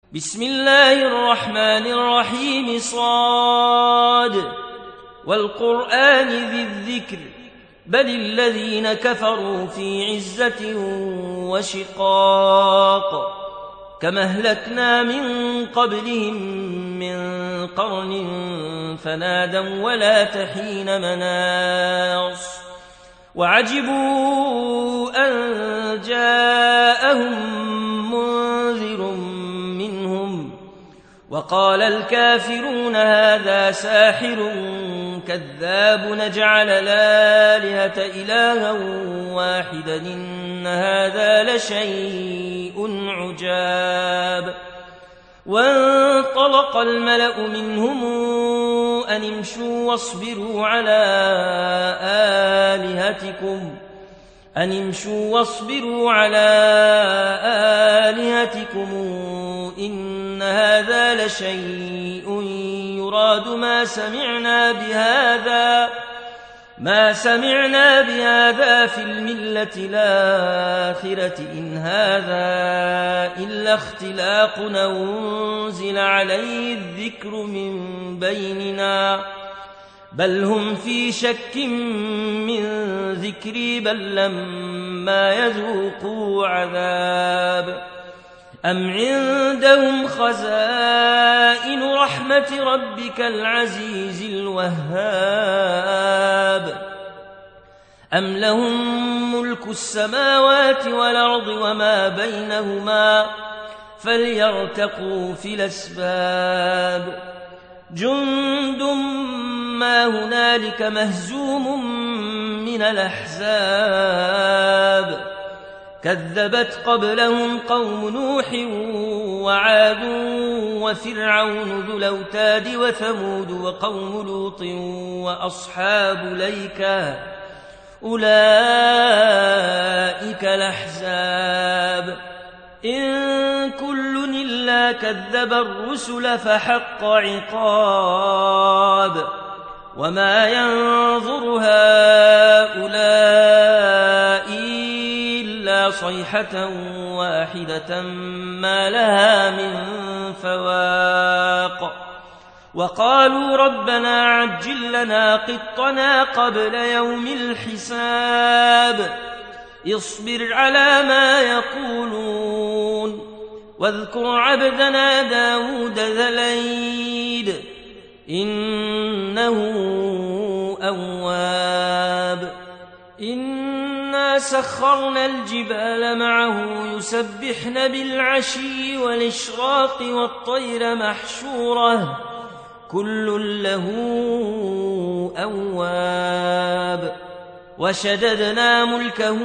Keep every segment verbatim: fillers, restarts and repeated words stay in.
بسم الله الرحمن الرحيم. صاد والقرآن ذي الذكر بل الذين كفروا في عزة وشقاق كما أهلكنا من قبلهم من قرن فنادوا ولا تحين مناص وعجبوا أن جاءهم منذر منهم وقال الكافرون هذا ساحر كذاب نجعل الآلهة إلها واحدا إن هذا لشيء عجاب. وانطلق الملأ منهم أن امشوا واصبروا على آلهتكم أن امشوا واصبروا على آلهتكم إن هذا لشيء يراد ما سمعنا بهذا ما سمعنا بهذا في الملة الآخرة إن هذا إلا اختلاق أنزل عليه الذكر من بيننا بل هم في شك من ذكري بل لما يذوقوا عذاب أم عندهم خزائن رحمة ربك العزيز الوهاب أم لهم ملك السماوات والأرض وما بينهما فليرتقوا في الأسباب جند ما هنالك مهزوم من الأحزاب كذبت قبلهم قوم نوح وعاد وفرعون ذو الأوتاد وثمود وقوم لوط وأصحاب الأيكة أولئك الأحزاب إن كل إلا كذب الرسل فحق عقاب وما ينظر هؤلاء إلا صيحة واحدة ما لها من فواق وقالوا ربنا عجل لنا قطنا قبل يوم الحساب اصبر على ما يقولون واذكر عبدنا داود ذا الأيد إنه أواب إنا سخرنا الجبال معه يسبحن بالعشي والإشراق والطير محشورة كل له أواب وشددنا ملكه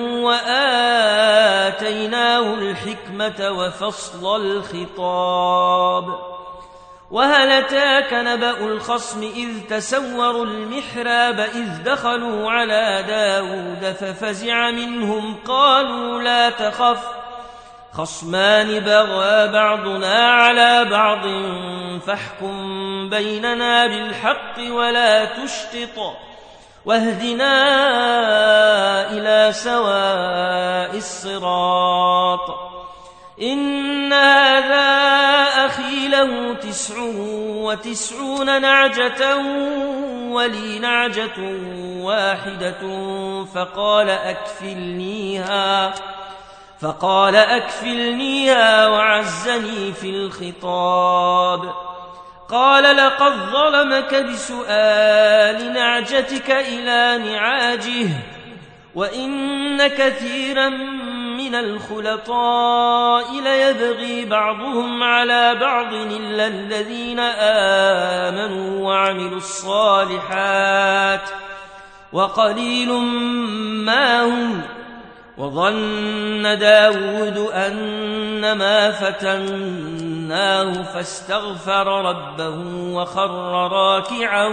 وآتيناه الحكمة وفصل الخطاب وهل أتاك نبأ الخصم إذ تسوروا المحراب إذ دخلوا على داود ففزع منهم قالوا لا تخف خصمان بغى بعضنا على بعض فاحكم بيننا بالحق ولا تشطط واهدنا إلى سواء الصراط إن هذا أخي له تسع وتسعون نعجة ولي نعجة واحدة فقال أكفلنيها فقال أكفلنيها وعزني في الخطاب قال لقد ظلمك بسؤال نعجتك إلى نعاجه وإن كثيرا من الخلطاء ليبغي بعضهم على بعض إلا الذين آمنوا وعملوا الصالحات وقليل ما هم وظن داود أنما فتناه فاستغفر ربه وخر راكعا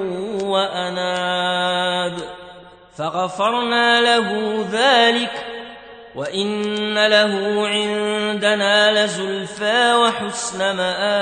وأناب فغفرنا له ذلك وإن له عندنا لزلفى وحسن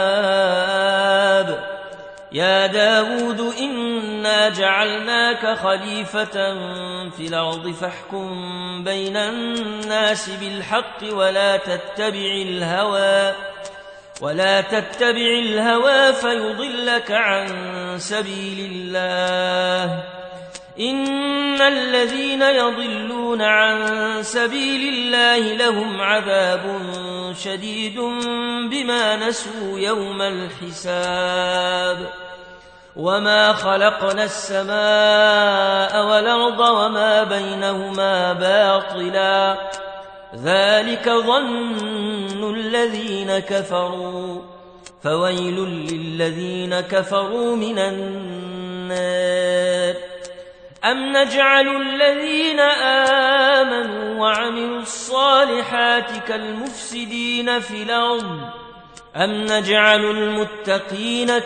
مآب يا داود إنا جعلناك خليفة في الأرض فاحكم بين الناس بالحق ولا تتبع الهوى ولا تتبع الهوى فيضلك عن سبيل الله إن الذين يضلون عن سبيل الله لهم عذاب شديد بما نسوا يوم الحساب وما خلقنا السماء والأرض وما بينهما باطلا ذلك ظن الذين كفروا فويل للذين كفروا من النار أم نجعل الذين آمنوا وعملوا الصالحات كالمفسدين في الأرض أم نجعل المتقين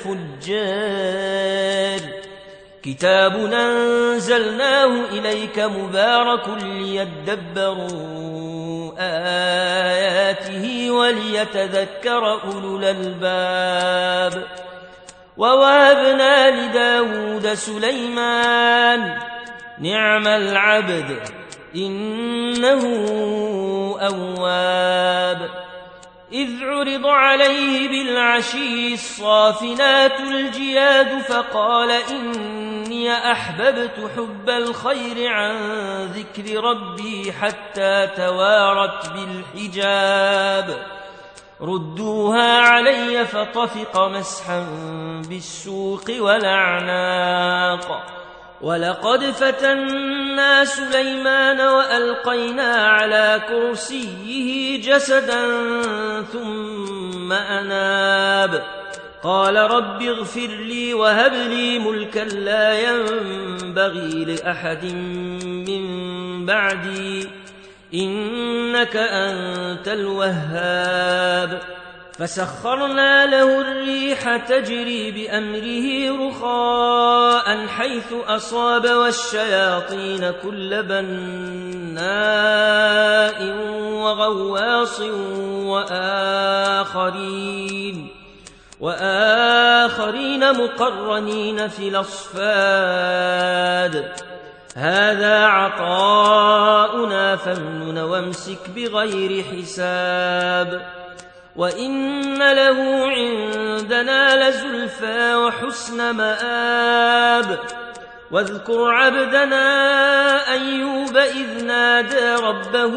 كالفجار كتاب أنزلناه إليك مبارك ليدبروا آياته وليتذكر أولو الألباب ووهبنا لداود سليمان نعم العبد إنه أواب إذ عرض عليه بالعشي الصافنات الجياد فقال إني أحببت حب الخير عن ذكر ربي حتى توارت بالحجاب ردوها علي فطفق مسحا بالسوق والأعناق ولقد فتنا سليمان وألقينا على كرسيه جسدا ثم أناب قال رب اغفر لي وهب لي ملكا لا ينبغي لأحد من بعدي إنك أنت الوهاب فسخرنا له الريح تجري بأمره رخاء حيث أصاب والشياطين كل بناء وغواص وآخرين وآخرين مقرنين في الأصفاد هذا عطاؤنا فامنن وامسك بغير حساب وإن له عندنا لزلفى وحسن مآب واذكر عبدنا أيوب إذ نادى ربه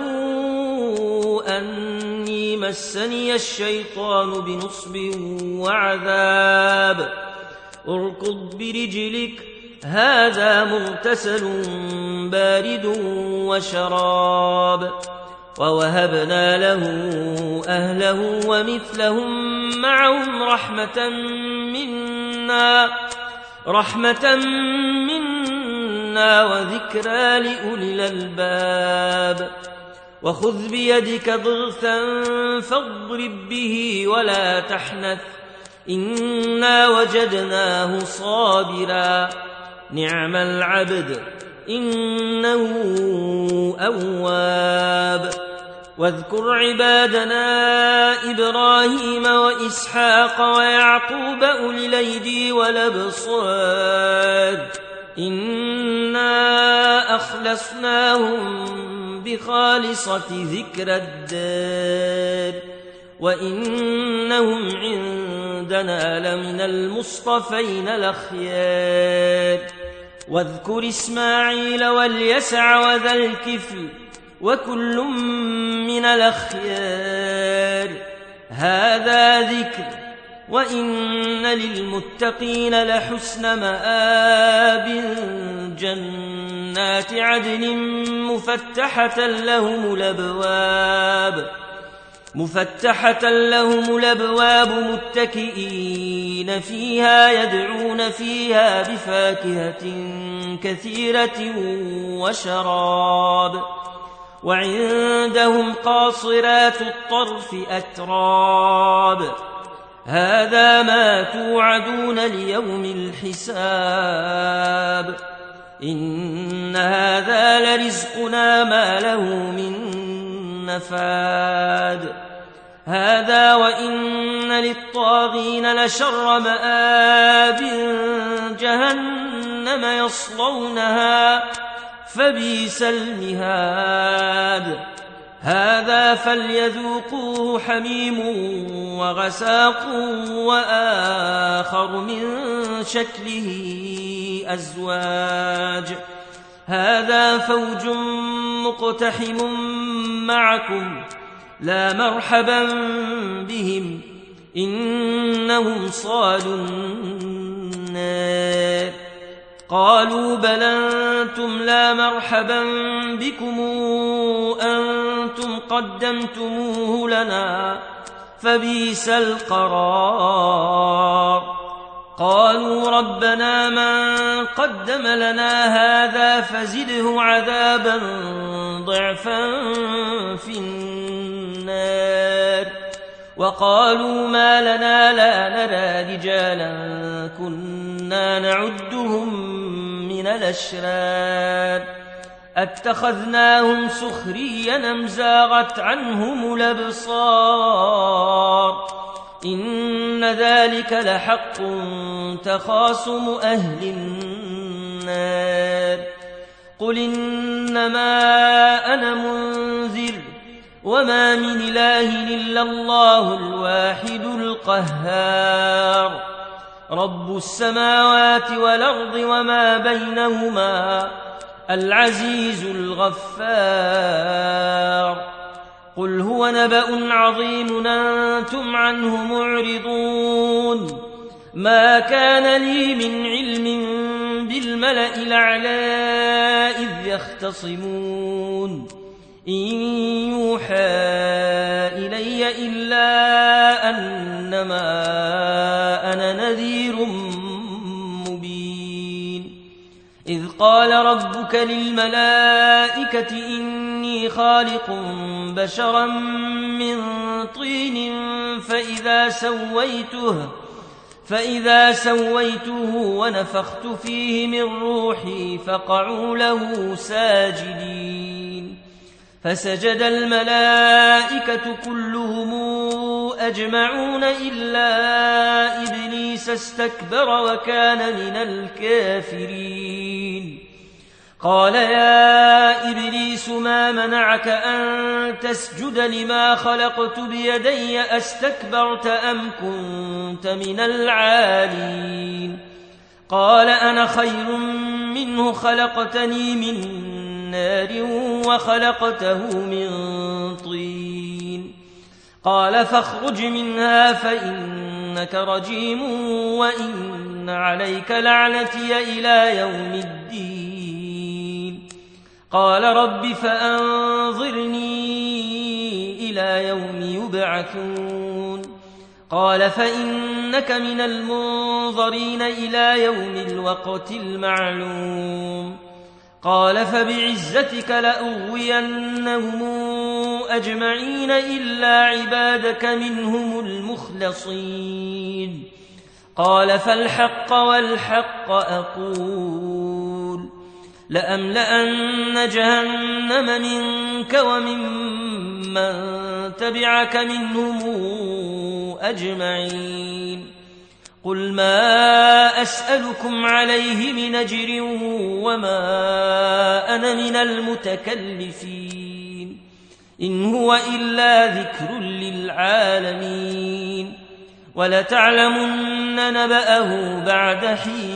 أني مسني الشيطان بنصب وعذاب اركض برجلك هذا مغتسل بارد وشراب ووهبنا له أهله ومثلهم معهم رحمة منا رحمة منا وذكرى لأولي الألباب وخذ بيدك ضغثا فاضرب به ولا تحنث إنا وجدناه صابرا نعم العبد إنه أواب واذكر عبادنا إبراهيم وإسحاق ويعقوب أولي الأيدي والأبصار إنا أخلصناهم بخالصة ذكر الدار وإنهم عندنا لمن المصطفين الأخيار واذكر إسماعيل واليسع وذا الكفل وكل من الأخيار هذا ذكر وإن للمتقين لحسن مآب جنات عدن مفتحة لهم الأبواب مفتحة لهم الأبواب متكئين فيها يدعون فيها بفاكهة كثيرة وشراب وعندهم قاصرات الطرف أتراب هذا ما توعدون ليوم الحساب إن هذا لرزقنا ما له من نفاد هذا وإن للطاغين لشر مآب جهنم يصلونها فبئس المهاد هذا فليذوقوه حميم وغساق وآخر من شكله أزواج هذا فوج مقتحم معكم لا مرحبا بهم إنهم صالوا النار قالوا بل أنتم لا مرحبا بكم أنتم قدمتموه لنا فبئس القرار قالوا ربنا من قدم لنا هذا فزده عذابا ضعفا في النار وقالوا ما لنا لا نرى رجالا كنا نعدهم من الأشرار أتخذناهم سخريا أم زاغت عنهم الأبصار إن ذلك لحق تخاصم أهل النار قل إنما أنا منذر وما من إله إلا الله الواحد القهار رب السماوات والأرض وما بينهما العزيز الغفار قل هو نبأ عظيم أنتم عنه معرضون ما كان لي من علم بالملأ الأعلى إذ يختصمون إن يوحى إلي إلا أنما أنا نذير مبين إذ قال ربك للملائكة إني خالق بشرا من طين فإذا سويته فإذا سويته ونفخت فيه من روحي فقعوا له ساجدين فسجد الملائكة كلهم أجمعون إلا إبليس استكبر وكان من الكافرين قال يا إبليس ما منعك أن تسجد لما خلقت بيدي أستكبرت أم كنت من العالين قال أنا خير منه خلقتني من نار وخلقته من طين قال فاخرج منها فإنك رجيم وإن عليك لعنتي إلى يوم الدين قال رب فأنظرني إلى يوم يبعثون قال فإنك من المنظرين إلى يوم الوقت المعلوم قال فبعزتك لأغوينهم أجمعين إلا عبادك منهم المخلصين قال فالحق والحق أقول لأملأن جهنم منك وممن تبعك منهم أجمعين قل ما أسألكم عليه من أجر وما أنا من المتكلفين إن هو إلا ذكر للعالمين ولتعلمن نبأه بعد حين